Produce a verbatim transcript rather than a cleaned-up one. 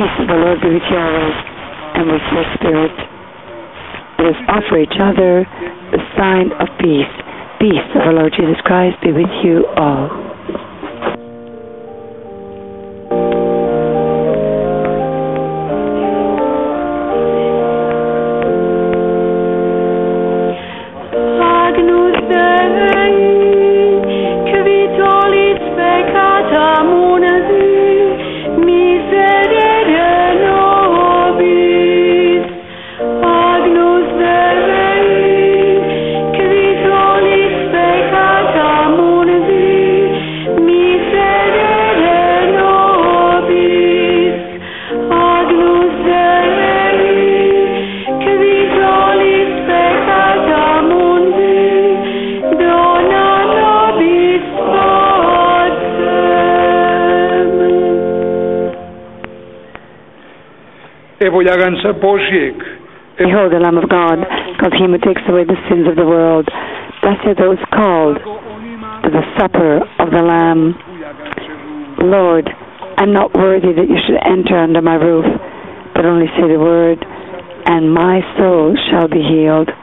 peace of the Lord be with you always, and with your spirit. Let us offer each other the sign of peace. Peace of our Lord Jesus Christ be with you all. Behold the Lamb of God, called him who takes away the sins of the world. Blessed are those called to the supper of the Lamb. Lord, I'm not worthy that you should enter under my roof, but only say the word, and my soul shall be healed.